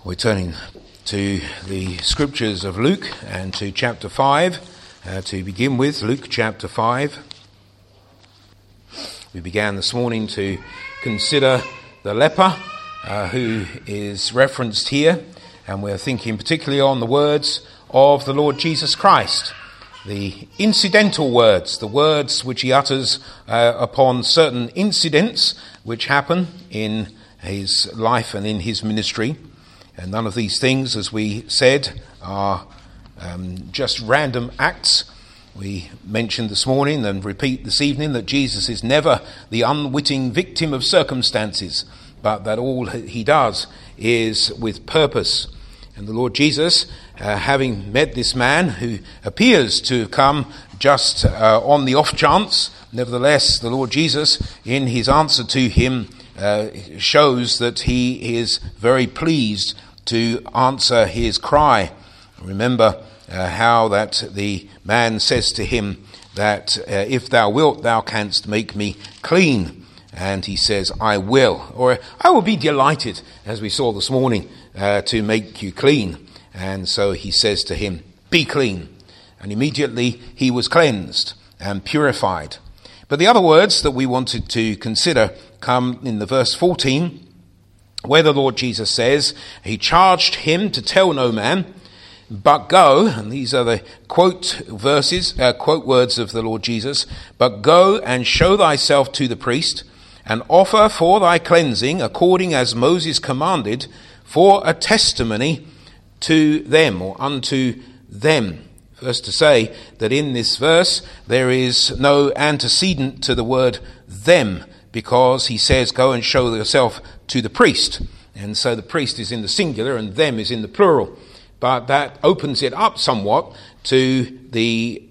We're turning to the scriptures of Luke and to chapter 5. To begin with, Luke chapter 5. We began this morning to consider the leper who is referenced here, and we're thinking particularly on the words of the Lord Jesus Christ, the incidental words, the words which he utters upon certain incidents which happen in his life and in his ministry. And none of these things, as we said, are just random acts. We mentioned this morning and repeat this evening that Jesus is never the unwitting victim of circumstances, but that all he does is with purpose. And the Lord Jesus, having met this man who appears to have come just on the off chance, nevertheless, the Lord Jesus, in his answer to him, shows that he is very pleased to answer his cry. Remember how that the man says to him that if thou wilt, thou canst make me clean. And he says, I will, or I will be delighted, as we saw this morning, to make you clean. And so he says to him, be clean. And immediately he was cleansed and purified. But the other words that we wanted to consider come in the verse 14, where the Lord Jesus says, he charged him to tell no man, but go, and these are the quote words of the Lord Jesus, but go and show thyself to the priest, and offer for thy cleansing, according as Moses commanded, for a testimony to them, or unto them. First to say that in this verse there is no antecedent to the word them, because he says, go and show yourself to the priest. And so the priest is in the singular and them is in the plural. But that opens it up somewhat to the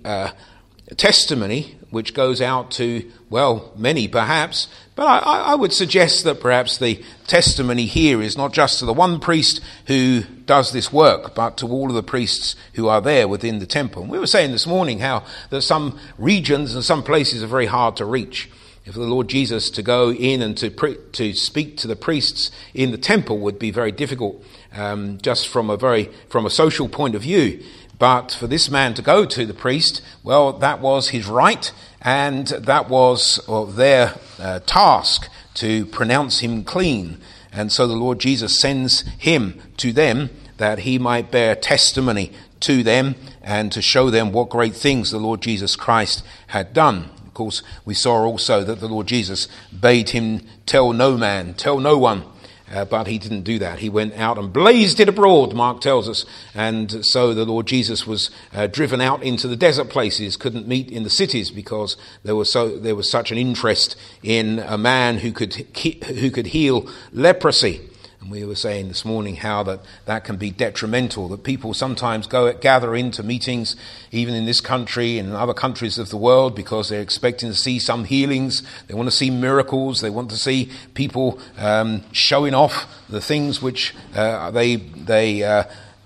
testimony which goes out to, well, many perhaps. But I would suggest that perhaps the testimony here is not just to the one priest who does this work, but to all of the priests who are there within the temple. And we were saying this morning how that some regions and some places are very hard to reach. If the Lord Jesus to go in and to speak to the priests in the temple would be very difficult, just from a social point of view. But for this man to go to the priest, well, that was his right, and that was their task to pronounce him clean. And so the Lord Jesus sends him to them that he might bear testimony to them and to show them what great things the Lord Jesus Christ had done. Of course, we saw also that the Lord Jesus bade him tell no man, tell no one, but he didn't do that. He went out and blazed it abroad, Mark tells us, and so the Lord Jesus was driven out into the desert places, couldn't meet in the cities because there was such an interest in a man who could heal leprosy. And we were saying this morning how that can be detrimental, that people sometimes gather into meetings, even in this country and in other countries of the world, because they're expecting to see some healings. They want to see miracles. They want to see people showing off the things which they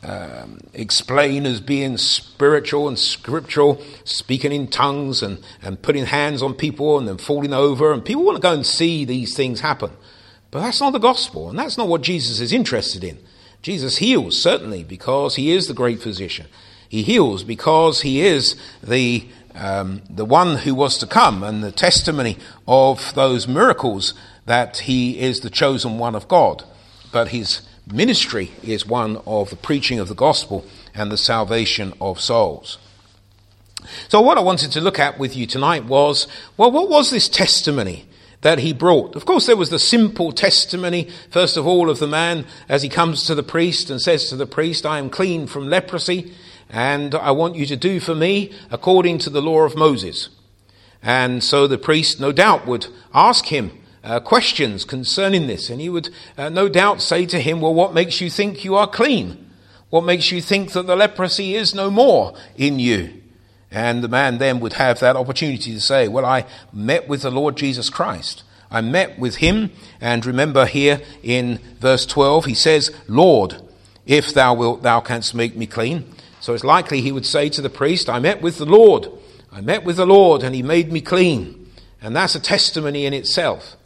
explain as being spiritual and scriptural, speaking in tongues and putting hands on people and then falling over. And people want to go and see these things happen. But that's not the gospel, and that's not what Jesus is interested in. Jesus heals, certainly, because he is the great physician. He heals because he is the one who was to come, and the testimony of those miracles that he is the chosen one of God. But his ministry is one of the preaching of the gospel and the salvation of souls. So what I wanted to look at with you tonight was, well, what was this testimony that he brought? Of course, there was the simple testimony, first of all, of the man as he comes to the priest and says to the priest, I am clean from leprosy, and I want you to do for me according to the law of Moses. And so the priest, no doubt, would ask him questions concerning this, and he would no doubt say to him, well, what makes you think you are clean? What makes you think that the leprosy is no more in you? And the man then would have that opportunity to say, well, I met with the Lord Jesus Christ. I met with him. And remember here in verse 12, he says, Lord, if thou wilt, thou canst make me clean. So it's likely he would say to the priest, I met with the Lord. I met with the Lord and he made me clean. And that's a testimony in itself.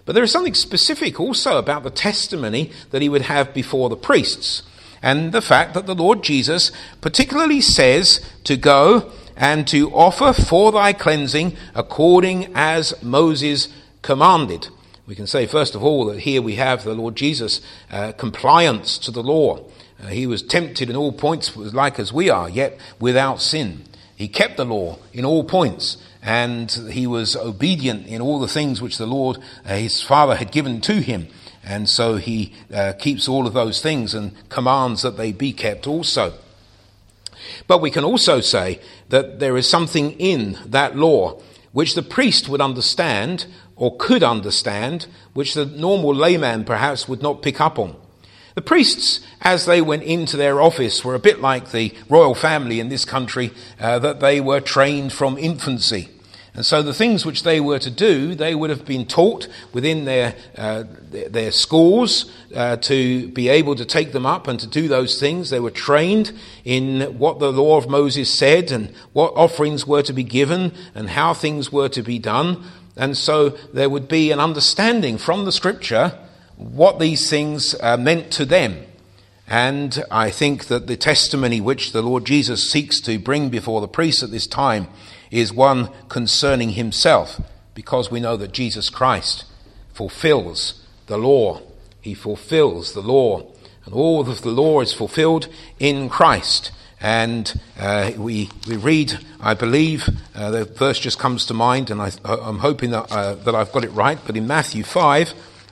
But there is something specific also about the testimony that he would have before the priests, and the fact that the Lord Jesus particularly says to go and to offer for thy cleansing according as Moses commanded. We can say, first of all, that here we have the Lord Jesus' compliance to the law. He was tempted in all points like as we are, yet without sin. He kept the law in all points, and he was obedient in all the things which the Lord, his Father, had given to him. And so he keeps all of those things and commands that they be kept also. But we can also say that there is something in that law which the priest would understand or could understand, which the normal layman perhaps would not pick up on. The priests, as they went into their office, were a bit like the royal family in this country, that they were trained from infancy. And so the things which they were to do, they would have been taught within their schools to be able to take them up and to do those things. They were trained in what the law of Moses said and what offerings were to be given and how things were to be done. And so there would be an understanding from the scripture what these things meant to them. And I think that the testimony which the Lord Jesus seeks to bring before the priests at this time is one concerning himself, because we know that Jesus Christ fulfills the law. He fulfills the law, and all of the law is fulfilled in Christ. And we read, I believe, the verse just comes to mind, and I'm hoping that I've got it right, but in Matthew 5,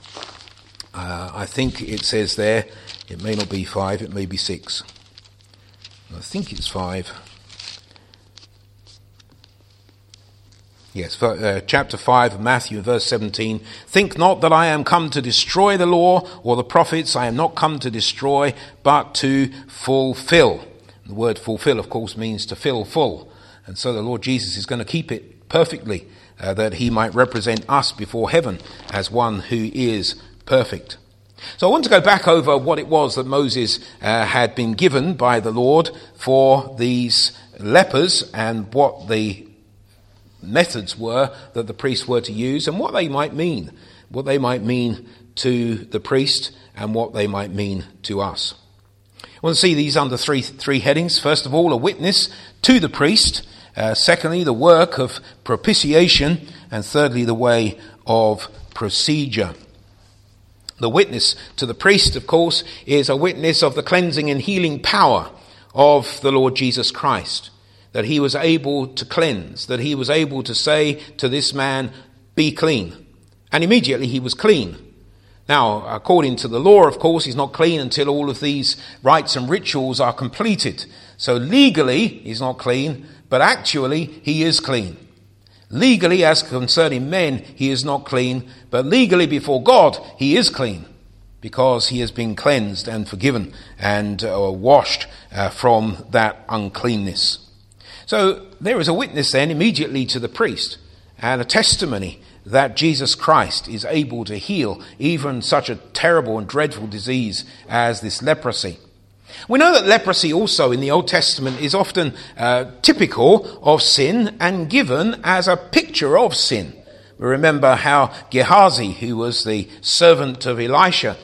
I think it says there, it may not be 5, it may be 6. I think it's 5. Yes, chapter 5 of Matthew, verse 17. Think not that I am come to destroy the law or the prophets. I am not come to destroy, but to fulfill. The word fulfill, of course, means to fill full. And so the Lord Jesus is going to keep it perfectly, that he might represent us before heaven as one who is perfect. So I want to go back over what it was that Moses had been given by the Lord for these lepers, and what the methods were that the priests were to use, and what they might mean to the priest and what they might mean to us. I want to see these under three headings. First of all, a witness to the priest. Secondly, the work of propitiation. And thirdly, the way of procedure. The witness to the priest, of course, is a witness of the cleansing and healing power of the Lord Jesus Christ. That he was able to cleanse, that he was able to say to this man, be clean. And immediately he was clean. Now, according to the law, of course, he's not clean until all of these rites and rituals are completed. So legally, he's not clean, but actually, he is clean. Legally, as concerning men, he is not clean, but legally before God, he is clean, because he has been cleansed and forgiven and washed from that uncleanness. So there is a witness then immediately to the priest, and a testimony that Jesus Christ is able to heal even such a terrible and dreadful disease as this leprosy. We know that leprosy also in the Old Testament is often typical of sin and given as a picture of sin. We remember how Gehazi, who was the servant of Elisha,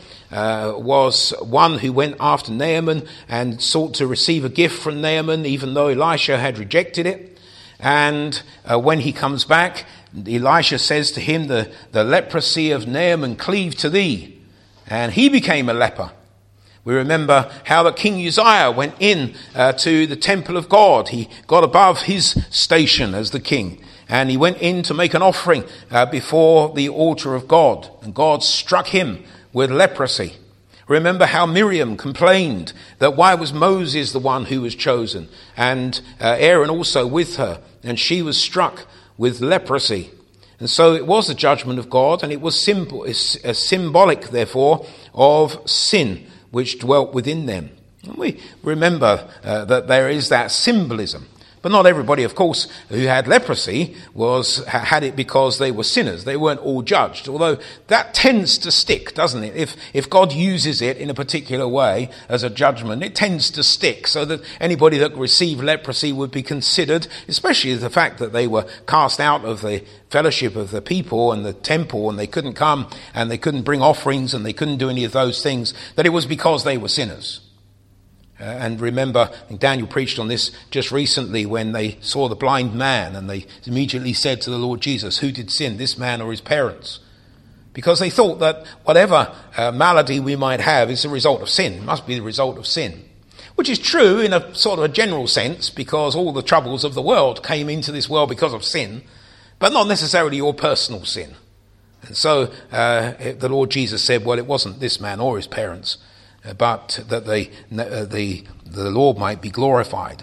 was one who went after Naaman and sought to receive a gift from Naaman, even though Elisha had rejected it. And when he comes back, Elisha says to him, the leprosy of Naaman cleave to thee. And he became a leper. We remember how that King Uzziah went in to the temple of God. He got above his station as the king, and he went in to make an offering before the altar of God. And God struck him with leprosy. Remember how Miriam complained that why was Moses the one who was chosen, and Aaron also with her, and she was struck with leprosy. And so it was the judgment of God, and it was symbolic, therefore, of sin which dwelt within them. And we remember that there is that symbolism But not everybody, of course, who had leprosy had it because they were sinners. They weren't all judged, although that tends to stick, doesn't it? If God uses it in a particular way as a judgment, it tends to stick, so that anybody that received leprosy would be considered, especially the fact that they were cast out of the fellowship of the people and the temple, and they couldn't come and they couldn't bring offerings and they couldn't do any of those things, that it was because they were sinners. And remember, I think Daniel preached on this just recently when they saw the blind man and they immediately said to the Lord Jesus, who did sin, this man or his parents? Because they thought that whatever malady we might have is the result of sin. It must be the result of sin. Which is true in a sort of a general sense, because all the troubles of the world came into this world because of sin, but not necessarily your personal sin. And so the Lord Jesus said, well, it wasn't this man or his parents, but that the Lord might be glorified.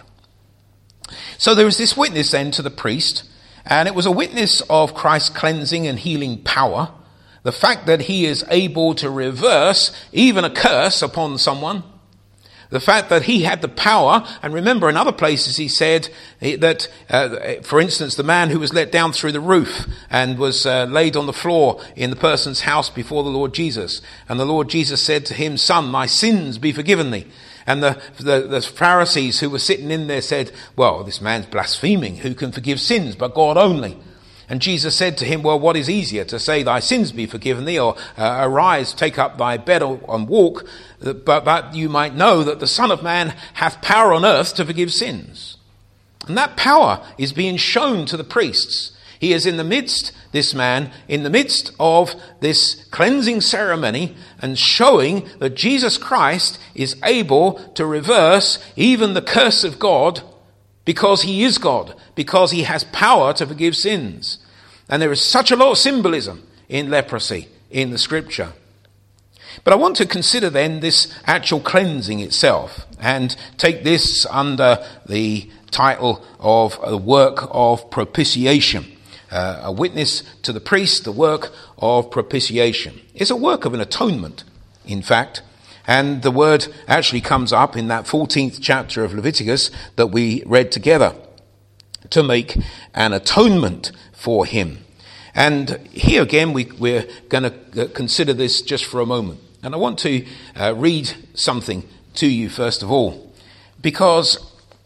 So there was this witness then to the priest, and it was a witness of Christ's cleansing and healing power. The fact that he is able to reverse even a curse upon someone. The fact that he had the power, and remember in other places he said that, for instance, the man who was let down through the roof and was laid on the floor in the person's house before the Lord Jesus. And the Lord Jesus said to him, son, thy sins be forgiven thee. And the Pharisees who were sitting in there said, well, this man's blaspheming. Who can forgive sins but God only? And Jesus said to him, well, what is easier, to say thy sins be forgiven thee, or arise, take up thy bed and walk, but that you might know that the Son of Man hath power on earth to forgive sins. And that power is being shown to the priests. He is in the midst, this man, in the midst of this cleansing ceremony, and showing that Jesus Christ is able to reverse even the curse of God, because he is God, because he has power to forgive sins. And there is such a lot of symbolism in leprosy in the scripture. But I want to consider then this actual cleansing itself and take this under the title of a work of propitiation. A witness to the priest, the work of propitiation. It's a work of an atonement, in fact. And the word actually comes up in that 14th chapter of Leviticus that we read together, to make an atonement for him. And here again, we're going to consider this just for a moment. And I want to read something to you first of all, because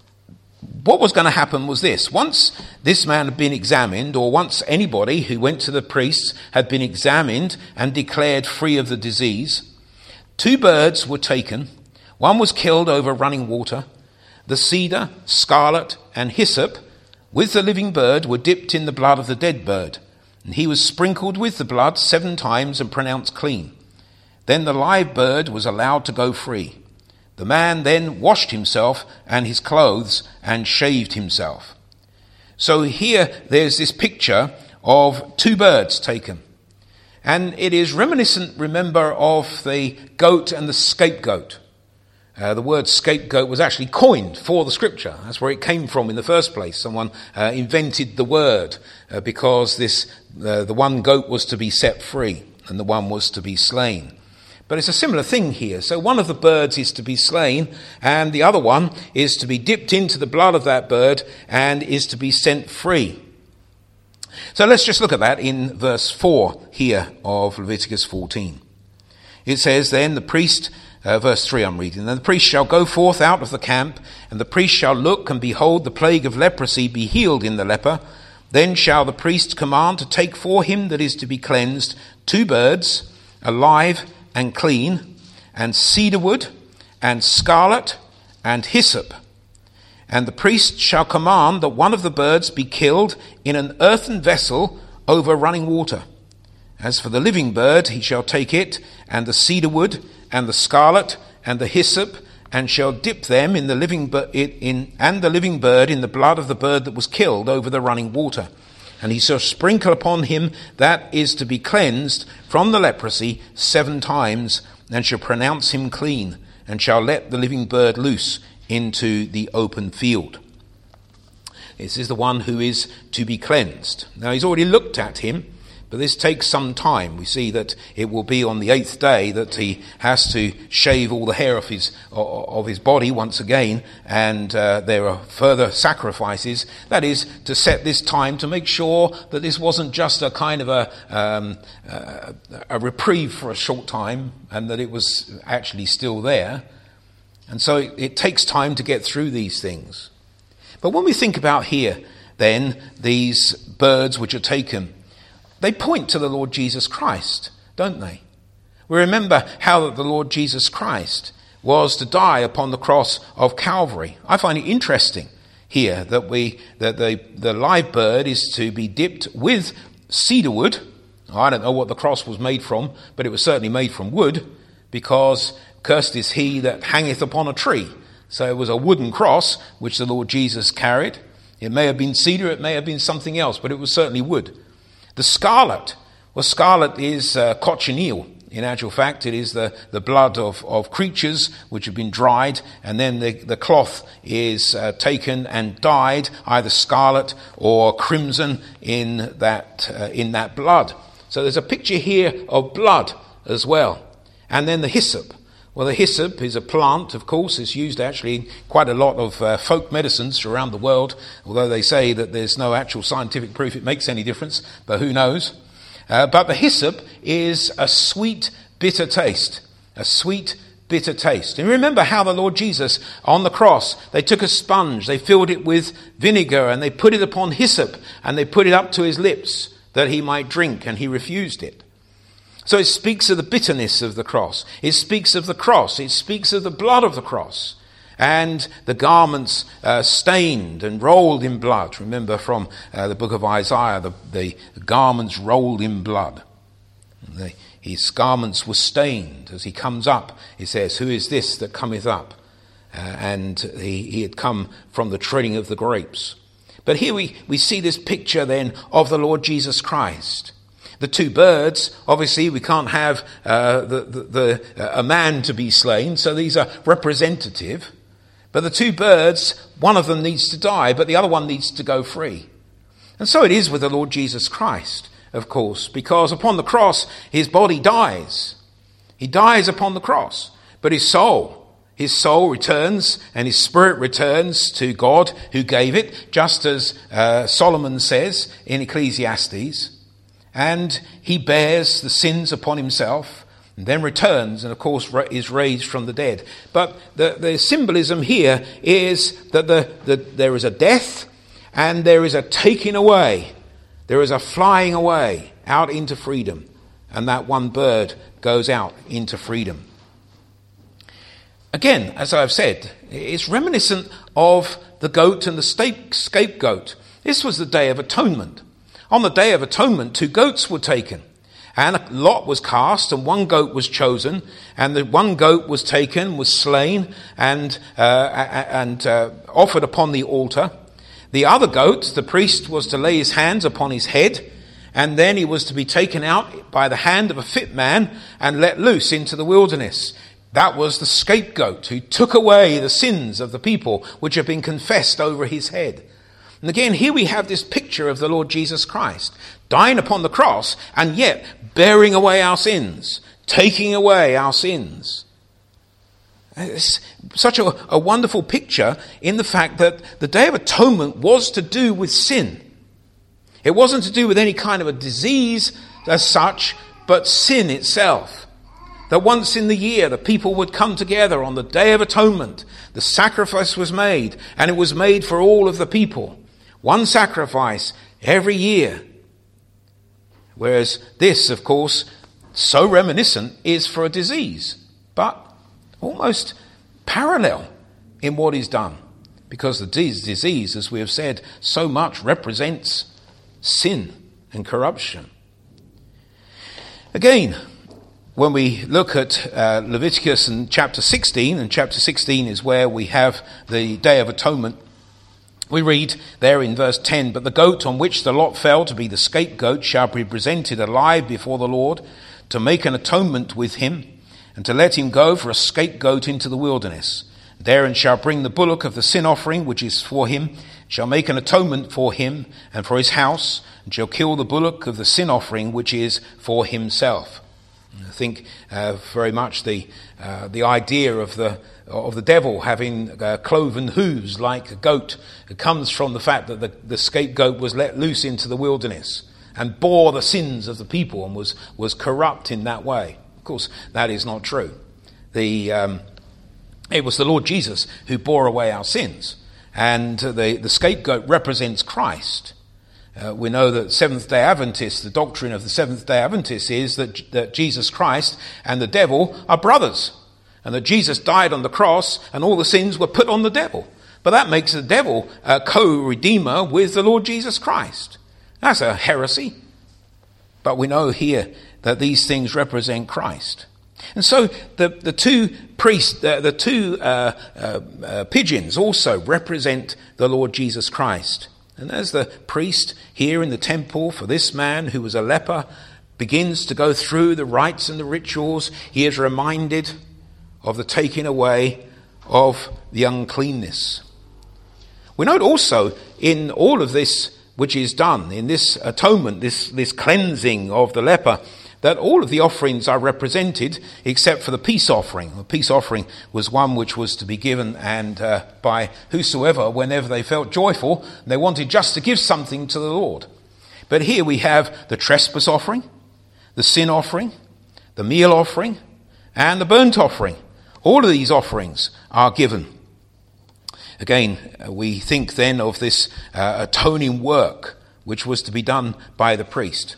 what was going to happen was this. Once this man had been examined, or once anybody who went to the priests had been examined and declared free of the disease, 2 birds were taken. One was killed over running water. The cedar, scarlet, and hyssop with the living bird were dipped in the blood of the dead bird. And he was sprinkled with the blood 7 times and pronounced clean. Then the live bird was allowed to go free. The man then washed himself and his clothes and shaved himself. So here there's this picture of 2 birds taken. And it is reminiscent, remember, of the goat and the scapegoat. The word scapegoat was actually coined for the scripture. That's where it came from in the first place. Someone invented the word because the one goat was to be set free and the one was to be slain. But it's a similar thing here. So one of the birds is to be slain and the other one is to be dipped into the blood of that bird and is to be sent free. So let's just look at that in verse 4 here of Leviticus 14. It says, then the priest, verse 3 I'm reading, then the priest shall go forth out of the camp, and the priest shall look, and behold, the plague of leprosy be healed in the leper. Then shall the priest command to take for him that is to be cleansed 2 birds, alive and clean, and cedar wood, and scarlet, and hyssop. And the priest shall command that one of the birds be killed in an earthen vessel over running water. As for the living bird, he shall take it, and the cedar wood, and the scarlet, and the hyssop, and shall dip them in the living bird in the blood of the bird that was killed over the running water. And he shall sprinkle upon him that is to be cleansed from the leprosy 7 times, and shall pronounce him clean, and shall let the living bird loose into the open field. This is the one who is to be cleansed. Now he's already looked at him, But this takes some time. We see that it will be on the 8th day that he has to shave all the hair of his body once again, and there are further sacrifices. That is, to set this time to make sure that this wasn't just a kind of a reprieve for a short time, and that it was actually still there. And so it takes time to get through these things. But when we think about here, then, these birds which are taken, they point to the Lord Jesus Christ, don't they? We remember how that the Lord Jesus Christ was to die upon the cross of Calvary. I find it interesting here that the live bird is to be dipped with cedar wood. I don't know what the cross was made from, but it was certainly made from wood, because cursed is he that hangeth upon a tree. So it was a wooden cross which the Lord Jesus carried. It may have been cedar, it may have been something else, but it was certainly wood. The scarlet, well, scarlet is cochineal. In actual fact, it is the blood of creatures which have been dried, and then the cloth is taken and dyed, either scarlet or crimson in that blood. So there's a picture here of blood as well. And then the hyssop. Well, the hyssop is a plant, of course. It's used actually in quite a lot of folk medicines around the world, although they say that there's no actual scientific proof it makes any difference, but who knows. But the hyssop is a sweet, bitter taste. A sweet, bitter taste. And remember how the Lord Jesus, on the cross, they took a sponge, they filled it with vinegar, and they put it upon hyssop, and they put it up to his lips that he might drink, and he refused it. So it speaks of the bitterness of the cross. It speaks of the cross. It speaks of the blood of the cross. And the garments stained and rolled in blood. Remember from the book of Isaiah, the garments rolled in blood. His garments were stained. As he comes up, it says, "Who is this that cometh up?" And he had come from the treading of the grapes. But here we see this picture then of the Lord Jesus Christ. The two birds, obviously we can't have a man to be slain, so these are representative. But the two birds, one of them needs to die, but the other one needs to go free. And so it is with the Lord Jesus Christ, of course, because upon the cross his body dies. He dies upon the cross, but his soul returns, and his spirit returns to God who gave it, just as Solomon says in Ecclesiastes. And he bears the sins upon himself, and then returns, and of course is raised from the dead. But the symbolism here is that there is a death, and there is a taking away. There is a flying away out into freedom, and that one bird goes out into freedom. Again, as I've said, it's reminiscent of the goat and the scapegoat. This was the Day of Atonement. On the Day of Atonement, 2 goats were taken, and a lot was cast, and 1 goat was chosen, and the 1 goat was taken, was slain, and offered upon the altar. The other goat, the priest was to lay his hands upon his head, and then he was to be taken out by the hand of a fit man and let loose into the wilderness. That was the scapegoat who took away the sins of the people which had been confessed over his head. And again, here we have this picture of the Lord Jesus Christ, dying upon the cross, and yet bearing away our sins, taking away our sins. It's such a wonderful picture in the fact that the Day of Atonement was to do with sin. It wasn't to do with any kind of a disease as such, but sin itself. That once in the year the people would come together on the Day of Atonement. The sacrifice was made, and it was made for all of the people. One sacrifice every year. Whereas this, of course, so reminiscent, is for a disease, but almost parallel in what is done. Because the disease, as we have said, so much represents sin and corruption. Again, when we look at Leviticus and chapter 16, and chapter 16 is where we have the Day of Atonement, we read there in verse 10, "But the goat on which the lot fell to be the scapegoat shall be presented alive before the Lord to make an atonement with him, and to let him go for a scapegoat into the wilderness. Therein shall bring the bullock of the sin offering which is for him, shall make an atonement for him and for his house, and shall kill the bullock of the sin offering, which is for himself. I think very much the idea of the devil having cloven hooves like a goat. It comes from the fact that the scapegoat was let loose into the wilderness and bore the sins of the people and was corrupt in that way. Of course, that is not true. It was the Lord Jesus who bore away our sins, and the scapegoat represents Christ. We know that Seventh-day Adventists, the doctrine of the Seventh-day Adventists is that Jesus Christ and the devil are brothers, and that Jesus died on the cross and all the sins were put on the devil. But that makes the devil a co-redeemer with the Lord Jesus Christ. That's a heresy. But we know here that these things represent Christ. And so the two priests, the two pigeons also represent the Lord Jesus Christ. And as the priest here in the temple for this man who was a leper begins to go through the rites and the rituals, he is reminded of the taking away of the uncleanness. We note also in all of this which is done, in this atonement, this cleansing of the leper, that all of the offerings are represented except for the peace offering. The peace offering was one which was to be given and by whosoever whenever they felt joyful. They wanted just to give something to the Lord. But here we have the trespass offering, the sin offering, the meal offering, and the burnt offering. All of these offerings are given. Again, we think then of this atoning work which was to be done by the priest.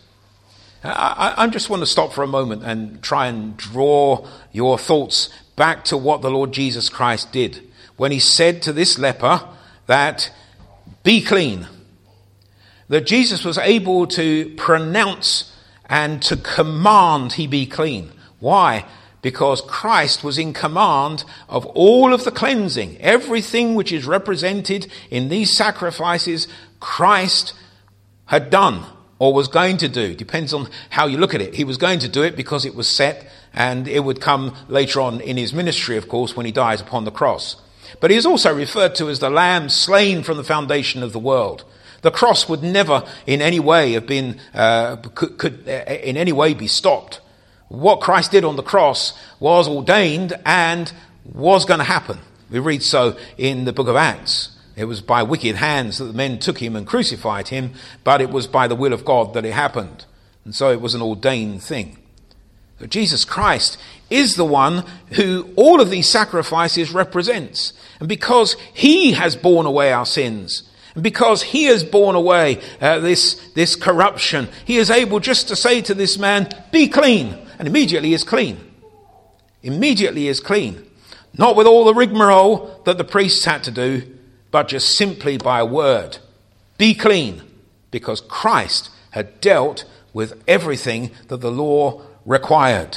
I just want to stop for a moment and try and draw your thoughts back to what the Lord Jesus Christ did when he said to this leper that, be clean. That Jesus was able to pronounce and to command he be clean. Why? Because Christ was in command of all of the cleansing. Everything which is represented in these sacrifices, Christ had done. Or was going to do. Depends on how you look at it. He was going to do it because it was set, and it would come later on in his ministry, of course, when he dies upon the cross. But he is also referred to as the Lamb slain from the foundation of the world. The cross would never in any way have been, could in any way be stopped. What Christ did on the cross was ordained and was going to happen. We read so in the book of Acts. It was by wicked hands that the men took him and crucified him, but it was by the will of God that it happened. And so it was an ordained thing. So Jesus Christ is the one who all of these sacrifices represents. And because he has borne away our sins, and because he has borne away this corruption, he is able just to say to this man, be clean. And immediately is clean. Immediately is clean. Not with all the rigmarole that the priests had to do, but just simply by a word. Be clean, because Christ had dealt with everything that the law required.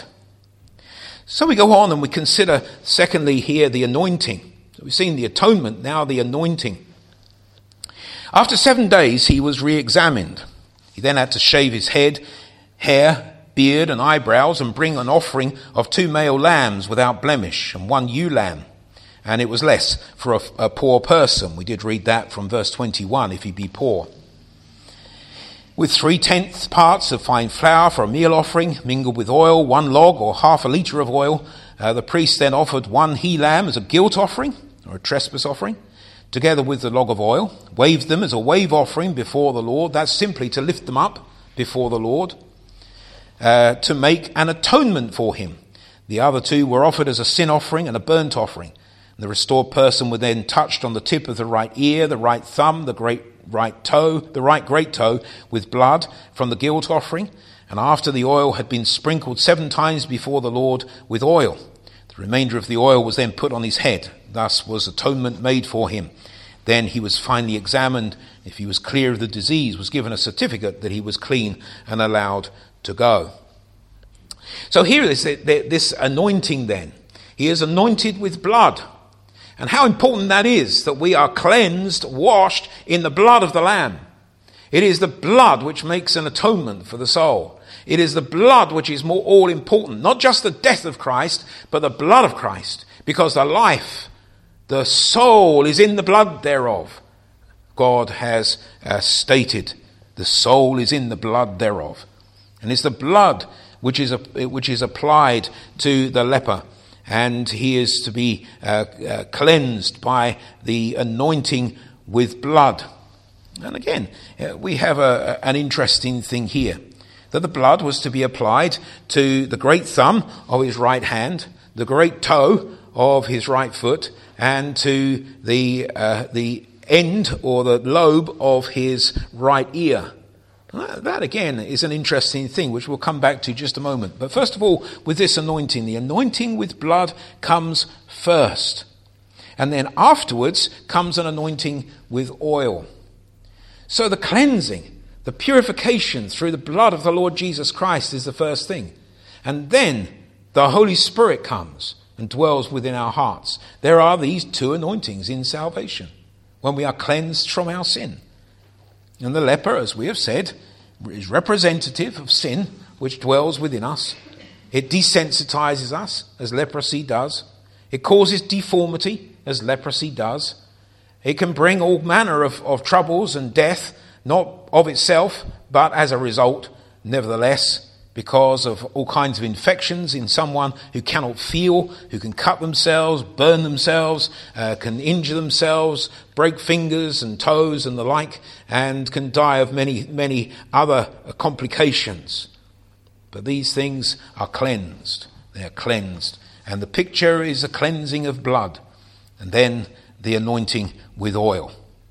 So we go on and we consider, secondly, here the anointing. So we've seen the atonement, now the anointing. After 7 days, he was re-examined. He then had to shave his head, hair, beard, and eyebrows, and bring an offering of 2 male lambs without blemish, and 1 ewe lamb. And it was less for a poor person. We did read that from verse 21, if he be poor. With 3/10 parts of fine flour for a meal offering, mingled with oil, 1 log or half a litre of oil, the priest then offered 1 he-lamb as a guilt offering, or a trespass offering, together with the log of oil, waved them as a wave offering before the Lord. That's simply to lift them up before the Lord, to make an atonement for him. The other 2 were offered as a sin offering and a burnt offering. The restored person was then touched on the tip of the right ear, the right thumb, the right great toe with blood from the guilt offering. And after the oil had been sprinkled 7 times before the Lord with oil, the remainder of the oil was then put on his head. Thus was atonement made for him. Then he was finally examined. If he was clear of the disease, was given a certificate that he was clean and allowed to go. So here is this anointing then. He is anointed with blood. And how important that is, that we are cleansed, washed in the blood of the Lamb. It is the blood which makes an atonement for the soul. It is the blood which is more all important. Not just the death of Christ, but the blood of Christ. Because the life, the soul is in the blood thereof. God has stated. The soul is in the blood thereof. And it's the blood which is applied to the leper. And he is to be cleansed by the anointing with blood. And again, we have an interesting thing here. That the blood was to be applied to the great thumb of his right hand, the great toe of his right foot, and to the end or the lobe of his right ear. That again is an interesting thing, which we'll come back to just a moment. But first of all, with this anointing, the anointing with blood comes first. And then afterwards comes an anointing with oil. So the cleansing, the purification through the blood of the Lord Jesus Christ is the first thing. And then the Holy Spirit comes and dwells within our hearts. There are these two anointings in salvation when we are cleansed from our sin. And the leper, as we have said, is representative of sin which dwells within us. It desensitizes us, as leprosy does. It causes deformity, as leprosy does. It can bring all manner of troubles and death, not of itself, but as a result, nevertheless, because of all kinds of infections in someone who cannot feel, who can cut themselves, burn themselves, can injure themselves, break fingers and toes and the like, and can die of many other complications. But these things are cleansed. They are cleansed. And the picture is a cleansing of blood, and then the anointing with oil.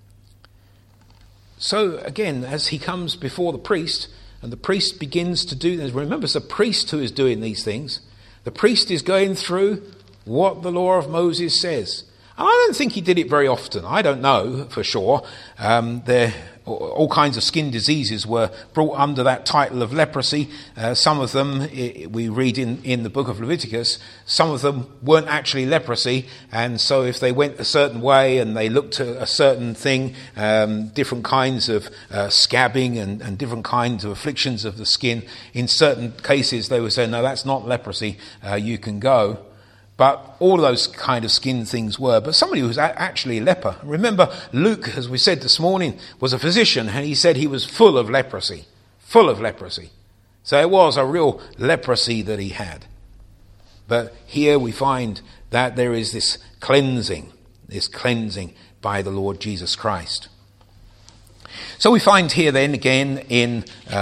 So again, as he comes before the priest, and the priest begins to do this. Remember, it's the priest who is doing these things. The priest is going through what the law of Moses says. And I don't think he did it very often. I don't know for sure. All kinds of skin diseases were brought under that title of leprosy. Some of them, we read in the book of Leviticus, some of them weren't actually leprosy. And so if they went a certain way and they looked at a certain thing, different kinds of scabbing and different kinds of afflictions of the skin, in certain cases they would say, no, that's not leprosy, you can go. But all of those kind of skin things were. But somebody who was actually a leper. Remember, Luke, as we said this morning, was a physician, and he said he was full of leprosy. Full of leprosy. So it was a real leprosy that he had. But here we find that there is this cleansing by the Lord Jesus Christ. So we find here then again in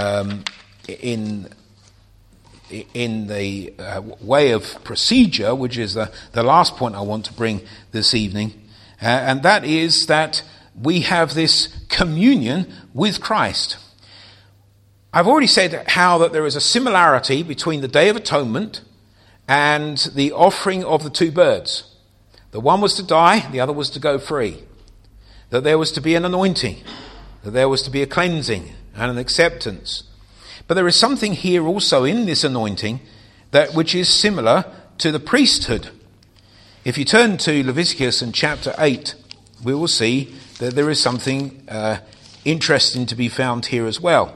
the way of procedure, which is the last point I want to bring this evening, and that is that we have this communion with Christ. I've already said how that there is a similarity between the Day of Atonement and the offering of the two birds. The one was to die, the other was to go free. That there was to be an anointing, that there was to be a cleansing and an acceptance. But there is something here also in this anointing which is similar to the priesthood. If you turn to Leviticus and chapter 8, we will see that there is something interesting to be found here as well.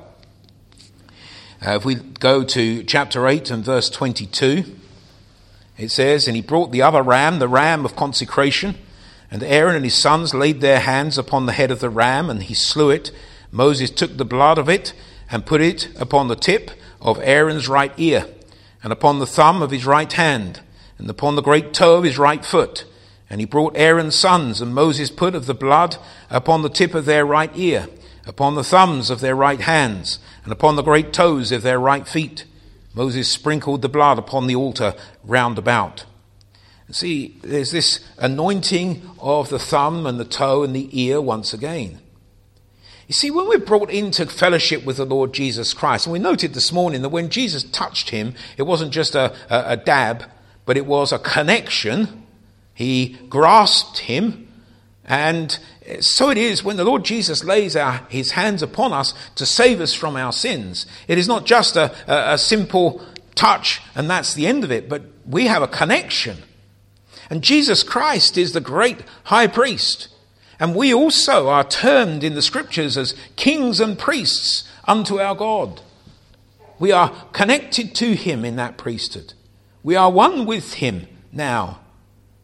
If we go to chapter 8 and verse 22, it says, "And he brought the other ram, the ram of consecration, and Aaron and his sons laid their hands upon the head of the ram, and he slew it. Moses took the blood of it and put it upon the tip of Aaron's right ear, and upon the thumb of his right hand, and upon the great toe of his right foot. And he brought Aaron's sons, and Moses put of the blood upon the tip of their right ear, upon the thumbs of their right hands, and upon the great toes of their right feet. Moses sprinkled the blood upon the altar round about." See, there's this anointing of the thumb and the toe and the ear once again. You see, when we're brought into fellowship with the Lord Jesus Christ, and we noted this morning that when Jesus touched him, it wasn't just a dab, but it was a connection. He grasped him, and so it is when the Lord Jesus lays his hands upon us to save us from our sins. It is not just a simple touch, and that's the end of it, but we have a connection. And Jesus Christ is the great high priest. And we also are termed in the scriptures as kings and priests unto our God. We are connected to him in that priesthood. We are one with him now.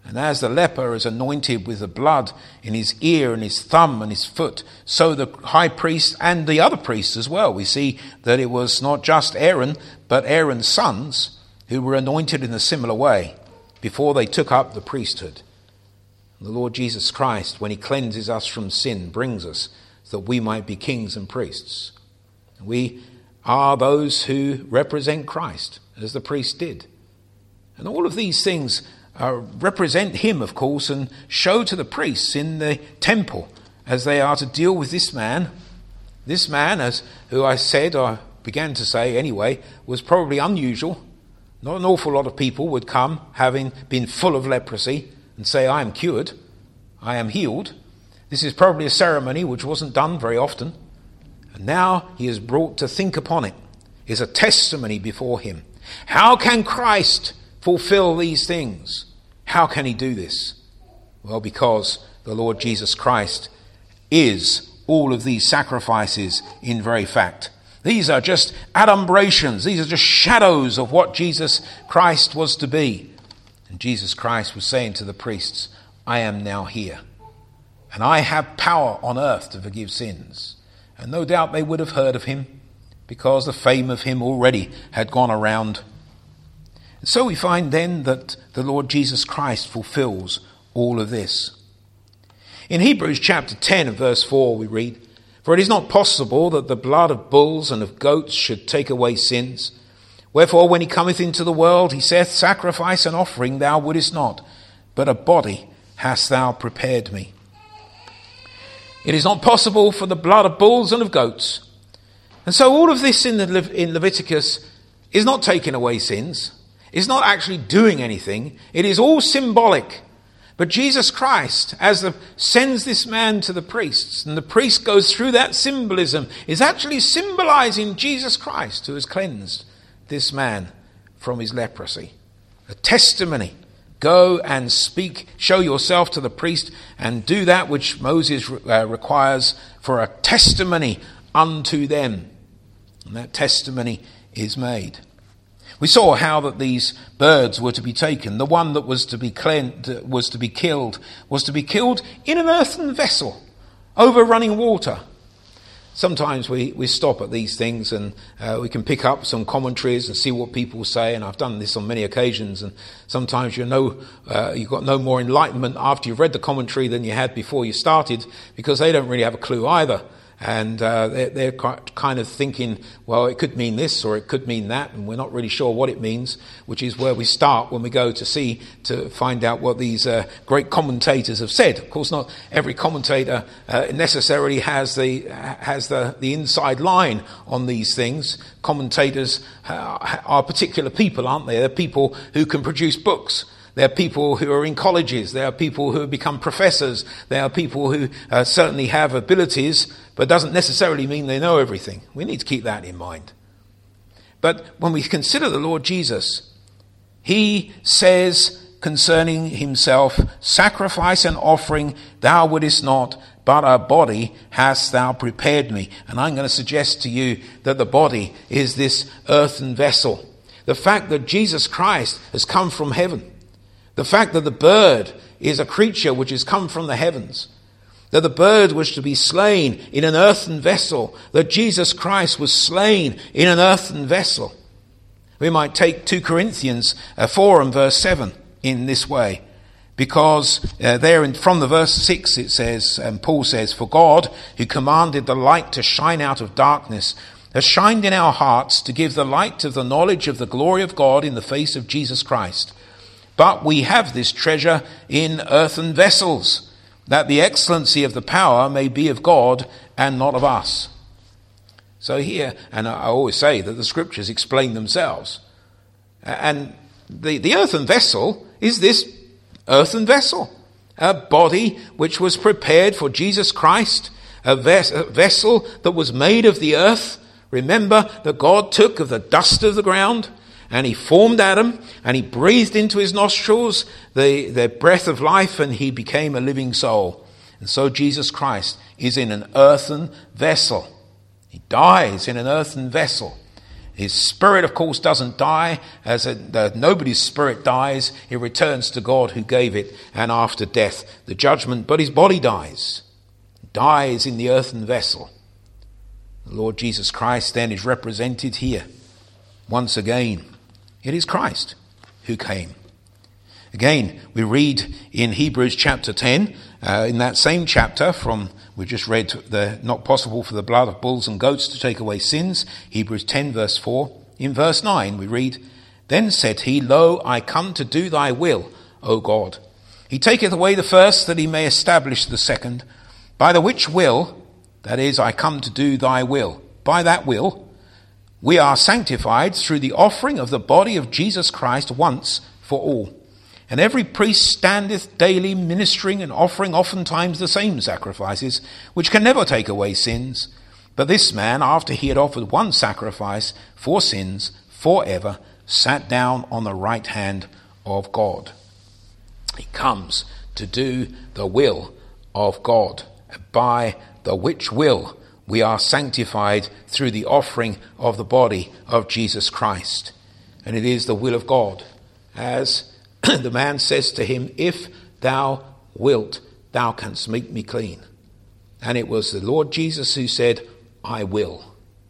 And as the leper is anointed with the blood in his ear and his thumb and his foot, so the high priest and the other priests as well. We see that it was not just Aaron, but Aaron's sons who were anointed in a similar way before they took up the priesthood. The Lord Jesus Christ, when he cleanses us from sin, brings us that we might be kings and priests. We are those who represent Christ, as the priest did. And all of these things represent him, of course, and show to the priests in the temple as they are to deal with this man. This man, as who I began to say anyway, was probably unusual. Not an awful lot of people would come having been full of leprosy and say, I am cured, I am healed. This is probably a ceremony which wasn't done very often. And now he is brought to think upon it. It's a testimony before him. How can Christ fulfill these things? How can he do this? Well, because the Lord Jesus Christ is all of these sacrifices in very fact. These are just adumbrations. These are just shadows of what Jesus Christ was to be. And Jesus Christ was saying to the priests, I am now here. And I have power on earth to forgive sins. And no doubt they would have heard of him because the fame of him already had gone around. And so we find then that the Lord Jesus Christ fulfills all of this. In Hebrews chapter 10 and verse 4 we read, For it is not possible that the blood of bulls and of goats should take away sins. Wherefore when he cometh into the world, he saith, Sacrifice and offering thou wouldest not, but a body hast thou prepared me. It is not possible for the blood of bulls and of goats. And so all of this in Leviticus is not taking away sins. It's not actually doing anything. It is all symbolic. But Jesus Christ, sends this man to the priests, and the priest goes through that symbolism, is actually symbolizing Jesus Christ who has cleansed this man from his leprosy. A testimony. Go and speak, show yourself to the priest, and do that which Moses requires for a testimony unto them. And that testimony is made. We saw how that these birds were to be taken. The one that was to be killed in an earthen vessel over running water. Sometimes we stop at these things and we can pick up some commentaries and see what people say, and I've done this on many occasions, and sometimes you've got no more enlightenment after you've read the commentary than you had before you started, because they don't really have a clue either. And they're kind of thinking, well, it could mean this or it could mean that, and we're not really sure what it means, which is where we start when we go to find out what these great commentators have said. Of course, not every commentator necessarily has the inside line on these things. Commentators are particular people, aren't they? They're people who can produce books. There are people who are in colleges. There are people who have become professors. There are people who certainly have abilities, but doesn't necessarily mean they know everything. We need to keep that in mind. But when we consider the Lord Jesus, he says concerning himself, Sacrifice and offering thou wouldest not, but a body hast thou prepared me. And I'm going to suggest to you that the body is this earthen vessel. The fact that Jesus Christ has come from heaven. The fact that the bird is a creature which has come from the heavens. That the bird was to be slain in an earthen vessel. That Jesus Christ was slain in an earthen vessel. We might take 2 Corinthians 4 and verse 7 in this way. Because from the verse 6 it says, and Paul says, For God, who commanded the light to shine out of darkness, has shined in our hearts to give the light of the knowledge of the glory of God in the face of Jesus Christ. But we have this treasure in earthen vessels, that the excellency of the power may be of God and not of us. So here, and I always say that the scriptures explain themselves. And the earthen vessel is this earthen vessel, a body which was prepared for Jesus Christ, a vessel that was made of the earth. Remember that God took of the dust of the ground, and he formed Adam, and he breathed into his nostrils the breath of life, and he became a living soul. And so Jesus Christ is in an earthen vessel. He dies in an earthen vessel. His spirit, of course, doesn't die. Nobody's spirit dies. It returns to God who gave it, and after death, the judgment. But his body dies in the earthen vessel. The Lord Jesus Christ then is represented here. Once again, it is Christ who came. Again, we read in Hebrews chapter 10, in that same chapter we just read not possible for the blood of bulls and goats to take away sins. Hebrews 10 verse 4. In verse 9 we read, Then said he, Lo, I come to do thy will, O God. He taketh away the first, that he may establish the second. By the which will, that is, I come to do thy will. By that will, we are sanctified through the offering of the body of Jesus Christ once for all. And every priest standeth daily ministering and offering oftentimes the same sacrifices, which can never take away sins. But this man, after he had offered one sacrifice for sins forever, sat down on the right hand of God. He comes to do the will of God, by the which will we are sanctified through the offering of the body of Jesus Christ. And it is the will of God, as the man says to him, If thou wilt, thou canst make me clean. And it was the Lord Jesus who said, I will.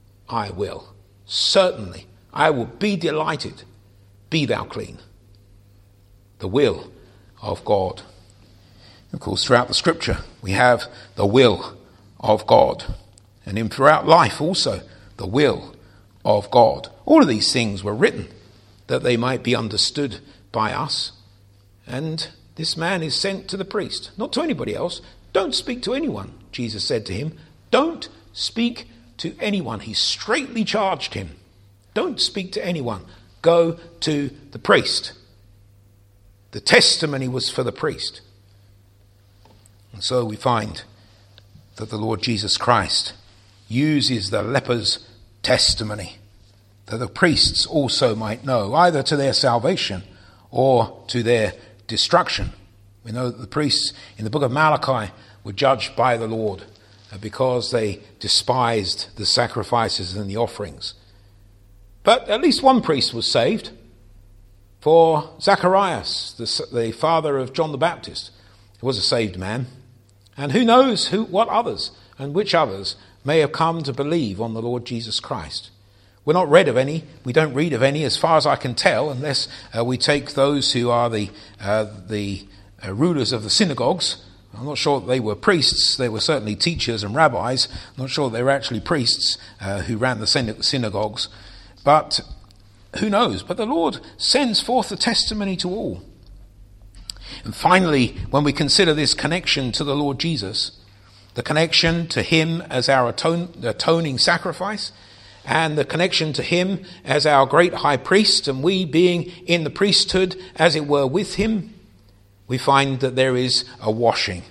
Certainly, I will be delighted. Be thou clean. The will of God. Of course, throughout the scripture, we have the will of God. And throughout life also, the will of God. All of these things were written that they might be understood by us. And this man is sent to the priest, not to anybody else. Don't speak to anyone, Jesus said to him. Don't speak to anyone. He straitly charged him. Don't speak to anyone. Go to the priest. The testimony was for the priest. And so we find that the Lord Jesus Christ uses the leper's testimony, that the priests also might know, either to their salvation or to their destruction. We know that the priests in the book of Malachi were judged by the Lord because they despised the sacrifices and the offerings. But at least one priest was saved, for Zacharias, the father of John the Baptist, was a saved man. And who knows what others and which others may have come to believe on the Lord Jesus Christ. We're not read of any. We don't read of any, as far as I can tell, unless we take those who are the rulers of the synagogues. I'm not sure that they were priests. They were certainly teachers and rabbis. I'm not sure they were actually priests who ran the synagogues. But who knows? But the Lord sends forth the testimony to all. And finally, when we consider this connection to the Lord Jesus, the connection to him as our atoning sacrifice, and the connection to him as our great high priest, and we being in the priesthood, as it were, with him, we find that there is a washing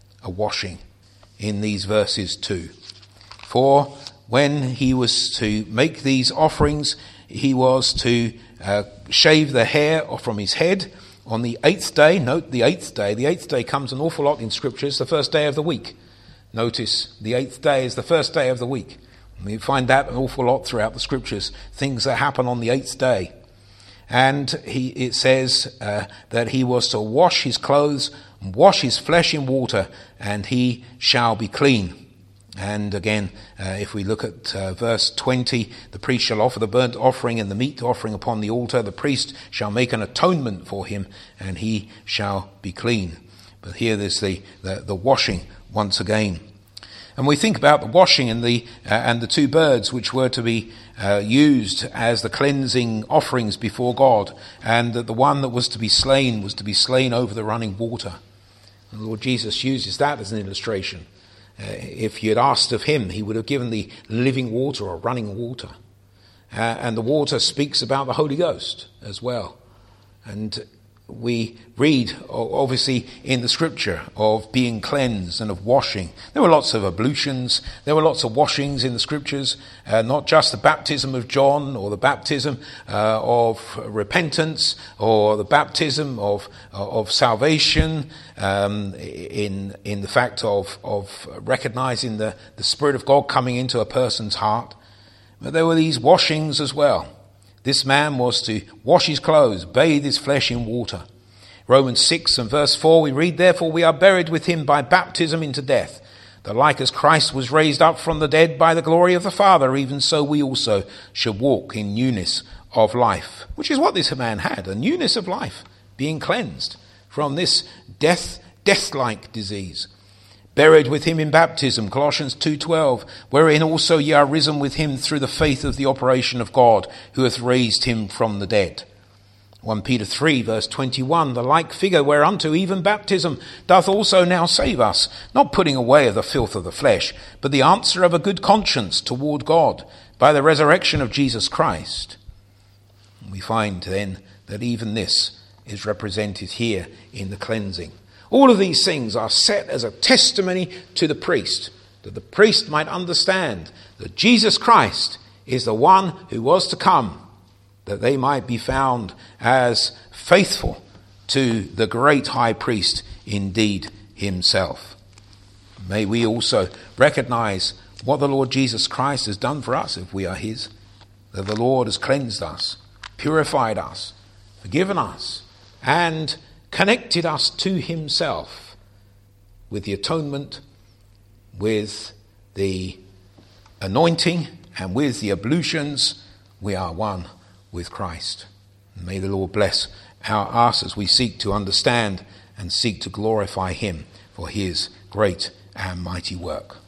in these verses too. For when he was to make these offerings, he was to shave the hair from his head on the 8th day. Note the 8th day. The 8th day comes an awful lot in Scripture. It's the first day of the week. Notice the 8th day is the first day of the week. We find that an awful lot throughout the Scriptures, things that happen on the 8th day. And it says that he was to wash his clothes, and wash his flesh in water, and he shall be clean. And again, if we look at verse 20, the priest shall offer the burnt offering and the meat offering upon the altar. The priest shall make an atonement for him, and he shall be clean. But here there's the washing once again. And we think about the washing and the two birds which were to be used as the cleansing offerings before God, and that the one that was to be slain over the running water. And the Lord Jesus uses that as an illustration. If you had asked of him, he would have given the living water or running water. And the water speaks about the Holy Ghost as well. And we read, obviously, in the Scripture of being cleansed and of washing. There were lots of ablutions. There were lots of washings in the Scriptures, not just the baptism of John or the baptism of repentance or the baptism of salvation, in the fact of recognizing the Spirit of God coming into a person's heart. But there were these washings as well. This man was to wash his clothes, bathe his flesh in water. Romans 6 and verse 4, we read, "Therefore we are buried with him by baptism into death, that like as Christ was raised up from the dead by the glory of the Father, even so we also should walk in newness of life." Which is what this man had, a newness of life, being cleansed from this death-like disease. Buried with him in baptism, Colossians 2:12, "Wherein also ye are risen with him through the faith of the operation of God, who hath raised him from the dead." 1 Peter 3 verse 21, "The like figure whereunto even baptism doth also now save us, not putting away of the filth of the flesh, but the answer of a good conscience toward God, by the resurrection of Jesus Christ." We find then that even this is represented here in the cleansing. All of these things are set as a testimony to the priest, that the priest might understand that Jesus Christ is the one who was to come, that they might be found as faithful to the great high priest, indeed himself. May we also recognize what the Lord Jesus Christ has done for us if we are his, that the Lord has cleansed us, purified us, forgiven us, and connected us to himself with the atonement, with the anointing, and with the ablutions. We are one with Christ. And may the Lord bless us as we seek to understand and seek to glorify him for his great and mighty work.